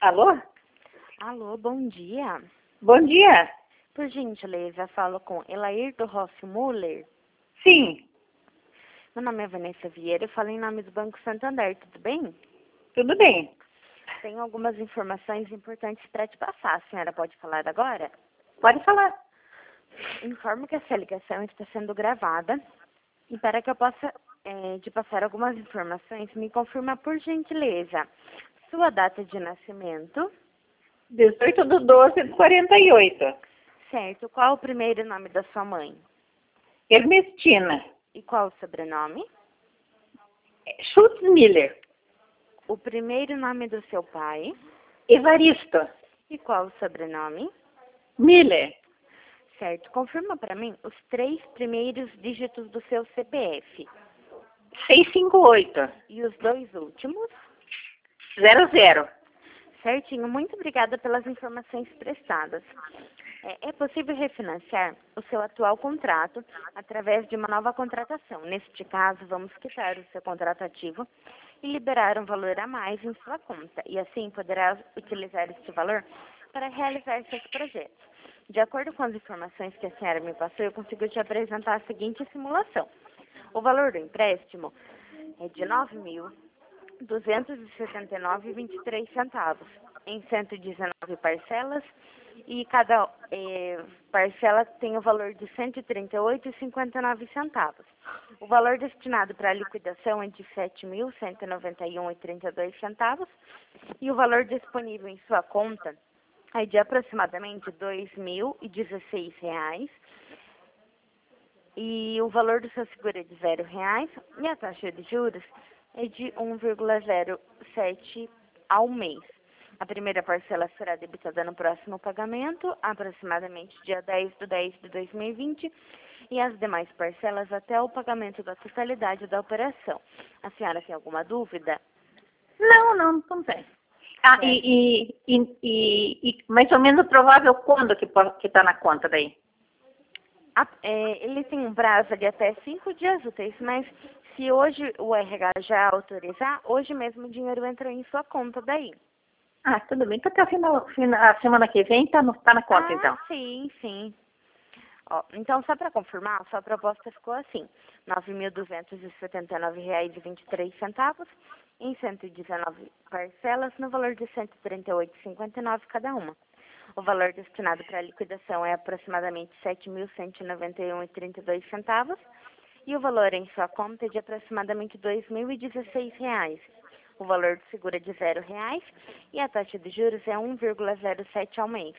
Alô? Alô, bom dia. Bom dia. Por gentileza, falo com Elairdo Rossi Muller. Sim, Meu nome é Vanessa Vieira, eu falo em nome do Banco Santander, tudo bem? tudo bem. Tenho algumas informações importantes para te passar. A senhora pode falar agora? Pode falar. Informo que essa ligação está sendo gravada e para que eu possa te passar algumas informações, me confirma por gentileza sua data de nascimento, 18/12/48. certo? Qual o primeiro nome da sua mãe? Ernestina. E qual o sobrenome? Schutzmiller. O primeiro nome do seu pai? Evaristo. E qual o sobrenome? Miller. Certo. Confirma para mim os 3 primeiros dígitos do seu CPF. 658. E os 2 últimos? 00. Certinho. Muito obrigada pelas informações prestadas. É possível refinanciar o seu atual contrato através de uma nova contratação. Neste caso, vamos quitar o seu contrato ativo e liberar um valor a mais em sua conta. E assim poderá utilizar este valor para realizar seus projetos. De acordo com as informações que a senhora me passou, eu consigo te apresentar a seguinte simulação. O valor do empréstimo é de R$ 9.269,23 em 119 parcelas e cada parcela tem o valor de R$ 138,59. O valor destinado para a liquidação é de R$ 7.191,32 e o valor disponível em sua conta é de aproximadamente R$ 2.016 e o valor do seu seguro é de R$ 0 e a taxa de juros é de 1,07 ao mês. A primeira parcela será debitada no próximo pagamento, aproximadamente dia 10/10/2020, e as demais parcelas até o pagamento da totalidade da operação. A senhora tem alguma dúvida? Não tem. Ah, É. e mais ou menos provável quando que tá na conta daí? Ele tem um prazo de até 5 dias úteis, mas se hoje o RH já autorizar, hoje mesmo o dinheiro entra em sua conta daí. Ah, tudo bem. Então até a semana que vem tá na conta, então. Sim. Ó, então, só para confirmar, sua proposta ficou assim: R$ 9.279,23 em 119 parcelas, no valor de R$ 138,59 cada uma. O valor destinado para a liquidação é aproximadamente R$ 7.191,32 e o valor em sua conta é de aproximadamente R$ 2.016. O valor do seguro é de R$ 0 e a taxa de juros é 1,07 ao mês.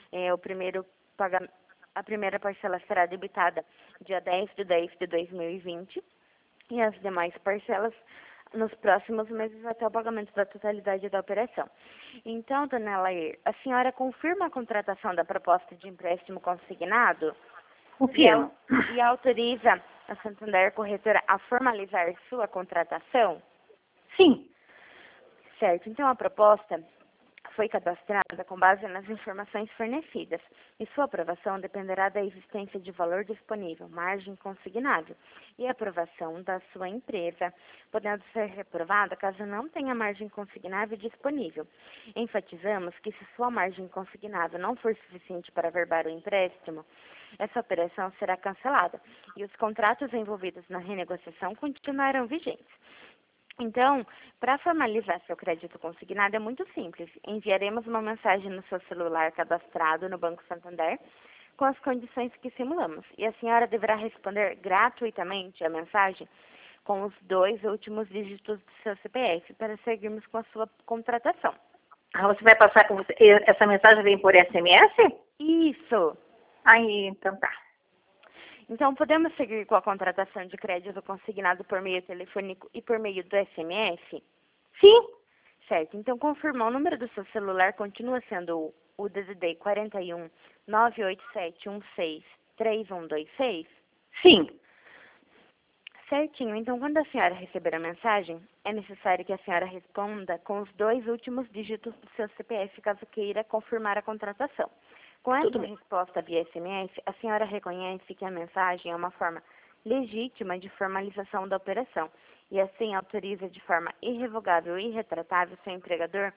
A primeira parcela será debitada dia 10/10/2020 e as demais parcelas nos próximos meses até o pagamento da totalidade da operação. Então, dona Lair, a senhora confirma a contratação da proposta de empréstimo consignado Confirmo. e autoriza a Santander Corretora a formalizar sua contratação? Sim. Certo. Então, a proposta foi cadastrada com base nas informações fornecidas e sua aprovação dependerá da existência de valor disponível, margem consignável e aprovação da sua empresa, podendo ser reprovada caso não tenha margem consignável disponível. Enfatizamos que se sua margem consignável não for suficiente para averbar o empréstimo, essa operação será cancelada e os contratos envolvidos na renegociação continuarão vigentes. Então, para formalizar seu crédito consignado é muito simples. Enviaremos uma mensagem no seu celular cadastrado no Banco Santander com as condições que simulamos. E a senhora deverá responder gratuitamente a mensagem com os 2 últimos dígitos do seu CPF para seguirmos com a sua contratação. Ah, você vai passar com você. Essa mensagem vem por SMS? Isso! Aí, então tá. Então, podemos seguir com a contratação de crédito consignado por meio telefônico e por meio do SMS? Sim. Certo. Então, confirma, o número do seu celular continua sendo o DDD 41 987 16 3126? Sim. Certinho. Então, quando a senhora receber a mensagem, é necessário que a senhora responda com os 2 últimos dígitos do seu CPF, caso queira confirmar a contratação. Com essa resposta via SMS, a senhora reconhece que a mensagem é uma forma legítima de formalização da operação e assim autoriza de forma irrevogável e irretratável seu empregador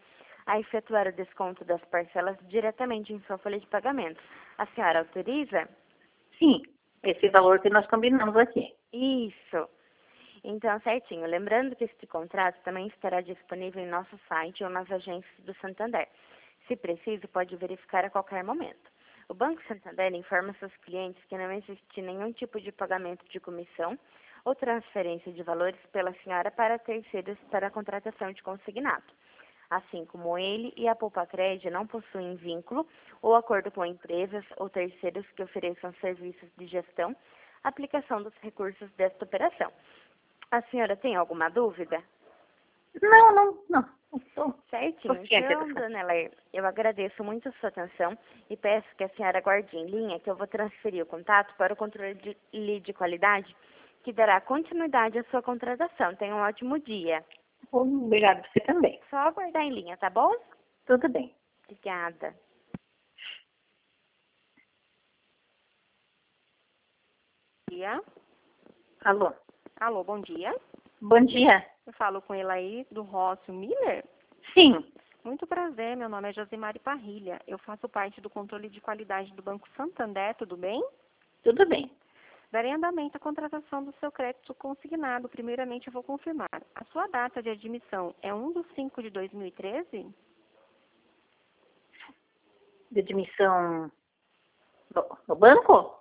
a efetuar o desconto das parcelas diretamente em sua folha de pagamento. A senhora autoriza? Sim, esse valor que nós combinamos aqui. Isso. Então, certinho. Lembrando que este contrato também estará disponível em nosso site ou nas agências do Santander. Se preciso, pode verificar a qualquer momento. O Banco Santander informa seus clientes que não existe nenhum tipo de pagamento de comissão ou transferência de valores pela senhora para terceiros para a contratação de consignado. Assim como ele e a Poupa-Crédito não possuem vínculo ou acordo com empresas ou terceiros que ofereçam serviços de gestão, aplicação dos recursos desta operação. A senhora tem alguma dúvida? Não. Certinho. Então, dona Elair, eu agradeço muito a sua atenção e peço que a senhora aguarde em linha que eu vou transferir o contato para o controle de qualidade que dará continuidade à sua contratação. Tenha um ótimo dia. Obrigada, você também. Só aguardar em linha, tá bom? Tudo bem. Obrigada. Dia. Alô? Alô, bom dia. Bom dia. Eu falo com Elaí do Rócio Miller. Sim. Muito prazer, meu nome é Josimari Parrilha. Eu faço parte do controle de qualidade do Banco Santander, tudo bem? Tudo bem. Darei andamento à contratação do seu crédito consignado. Primeiramente, eu vou confirmar. A sua data de admissão é 1/5/2013? De admissão no banco?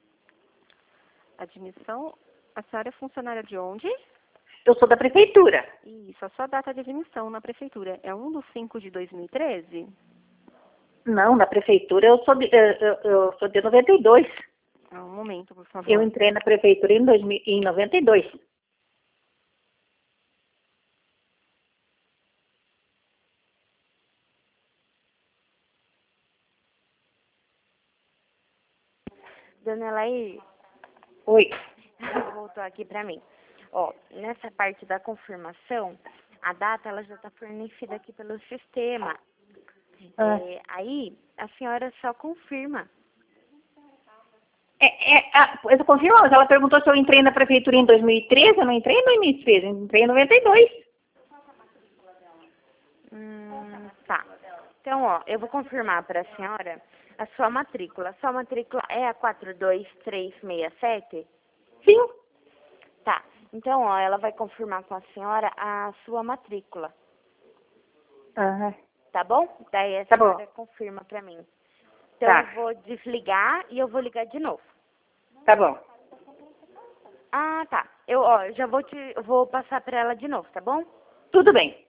Admissão. A senhora é funcionária de onde? Eu sou da prefeitura. Isso, a sua data de admissão na prefeitura é 1/5/2013? Não, da prefeitura eu sou de 92. Um momento, por favor. Eu entrei na prefeitura em 92. Dona Elair, Oi. voltou aqui para mim. Ó, nessa parte da confirmação, a data ela já está fornecida aqui pelo sistema. Aí, a senhora só confirma. Eu confirmo, mas ela perguntou se eu entrei na prefeitura em 2013. Eu não entrei em 2013, eu entrei em 92. Tá. Então, ó, eu vou confirmar para a senhora a sua matrícula. A sua matrícula é a 42367? Sim. Tá. Então, ó, ela vai confirmar com a senhora a sua matrícula. Tá bom? Daí a senhora confirma para mim. Então, Tá. eu vou desligar e eu vou ligar de novo. Tá bom. Ah, tá. Eu já vou passar para ela de novo, tá bom? Tudo bem.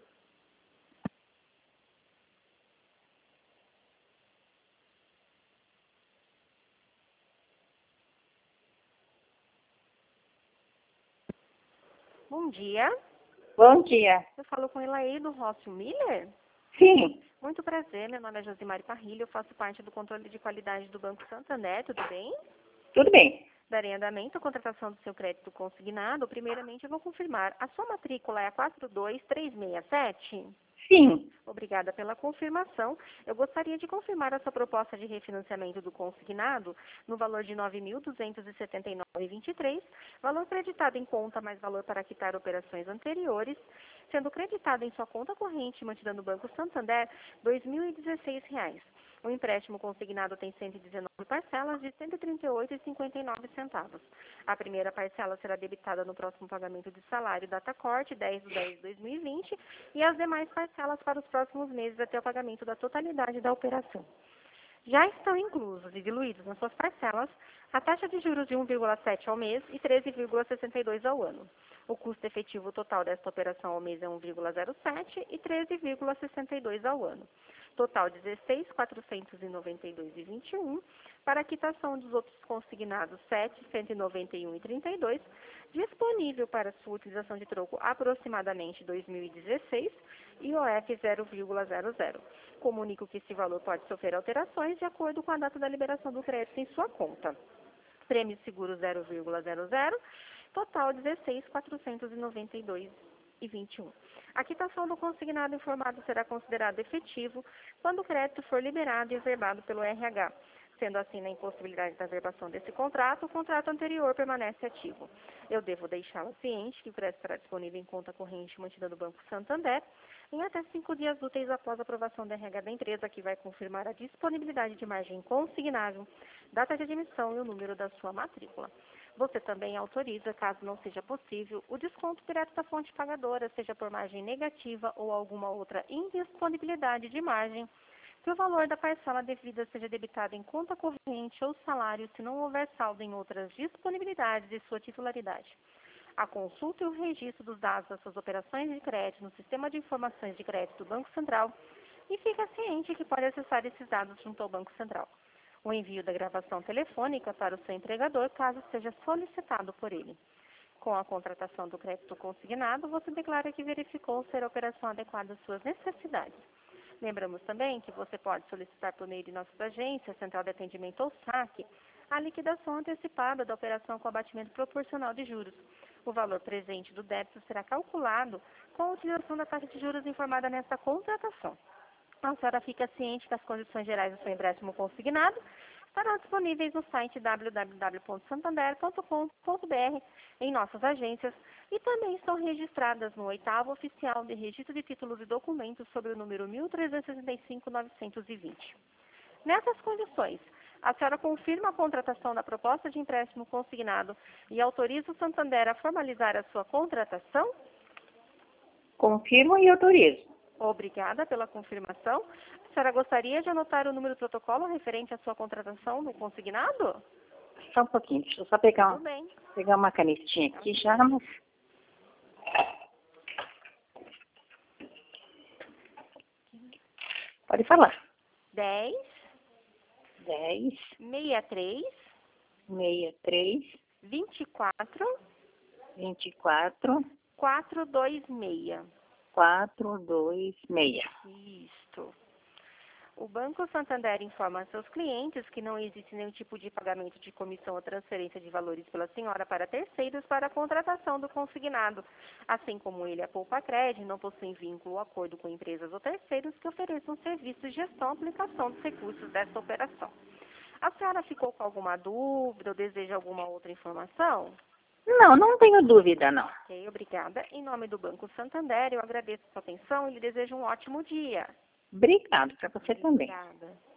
Bom dia. Bom dia. Eu falo com Elaí do Rócio Miller. Sim. Muito prazer, meu nome é Josimari Parrilha, eu faço parte do controle de qualidade do Banco Santander, tudo bem? Tudo bem. Darei andamento à contratação do seu crédito consignado. Primeiramente, eu vou confirmar. A sua matrícula é a 42367? Sim. Obrigada pela confirmação. Eu gostaria de confirmar a sua proposta de refinanciamento do consignado no valor de R$ 9.279,23, valor creditado em conta mais valor para quitar operações anteriores, sendo creditado em sua conta corrente mantida no Banco Santander R$ 2.016. O empréstimo consignado tem 119 parcelas de R$ 138,59. A primeira parcela será debitada no próximo pagamento de salário data corte, 10/10/2020, e as demais parcelas para os próximos meses até o pagamento da totalidade da operação. Já estão inclusos e diluídos nas suas parcelas a taxa de juros de 1,7 ao mês e 13,62 ao ano. O custo efetivo total desta operação ao mês é 1,07 e 13,62 ao ano. Total 16.492,21. Para a quitação dos outros consignados 7.191,32, disponível para sua utilização de troco aproximadamente 2016 e IOF 0,00. Comunico que esse valor pode sofrer alterações de acordo com a data da liberação do crédito em sua conta. Prêmio de seguro 0,00, total 16.492,21. A quitação do consignado informado será considerado efetivo quando o crédito for liberado e averbado pelo RH. Sendo assim, na impossibilidade da averbação desse contrato, o contrato anterior permanece ativo. Eu devo deixá-la ciente que o crédito estará disponível em conta corrente mantida no Banco Santander. em até 5 dias úteis após a aprovação da RH da empresa, que vai confirmar a disponibilidade de margem consignável, data de admissão e o número da sua matrícula. Você também autoriza, caso não seja possível, o desconto direto da fonte pagadora, seja por margem negativa ou alguma outra indisponibilidade de margem, que o valor da parcela devida seja debitado em conta corrente ou salário, se não houver saldo em outras disponibilidades de sua titularidade. A consulta e o registro dos dados das suas operações de crédito no Sistema de Informações de Crédito do Banco Central e fica ciente que pode acessar esses dados junto ao Banco Central. O envio da gravação telefônica para o seu empregador, caso seja solicitado por ele. Com a contratação do crédito consignado, você declara que verificou ser a operação adequada às suas necessidades. Lembramos também que você pode solicitar por meio de nossas agências, Central de Atendimento ou SAC, a liquidação antecipada da operação com abatimento proporcional de juros. O valor presente do débito será calculado com a utilização da taxa de juros informada nesta contratação. A senhora fica ciente que as condições gerais do seu empréstimo consignado estarão disponíveis no site www.santander.com.br, em nossas agências, e também estão registradas no 8º Oficial de Registro de Títulos e Documentos sobre o número 1365-920. Nessas condições, a senhora confirma a contratação da proposta de empréstimo consignado e autoriza o Santander a formalizar a sua contratação? Confirmo e autorizo. Obrigada pela confirmação. A senhora gostaria de anotar o número do protocolo referente à sua contratação no consignado? Só um pouquinho, deixa eu só pegar Tudo bem. uma canetinha aqui já, mas... Pode falar. 10, 63, 24, 426. 426. Isto. O Banco Santander informa a seus clientes que não existe nenhum tipo de pagamento de comissão ou transferência de valores pela senhora para terceiros para a contratação do consignado, assim como ele, a Poupa Cred, não possui vínculo ou acordo com empresas ou terceiros que ofereçam serviços de gestão e aplicação dos recursos desta operação. A senhora ficou com alguma dúvida ou deseja alguma outra informação? Não tenho dúvida, não. Ok, obrigada. Em nome do Banco Santander, eu agradeço a sua atenção e lhe desejo um ótimo dia. Obrigado para você também. Obrigada.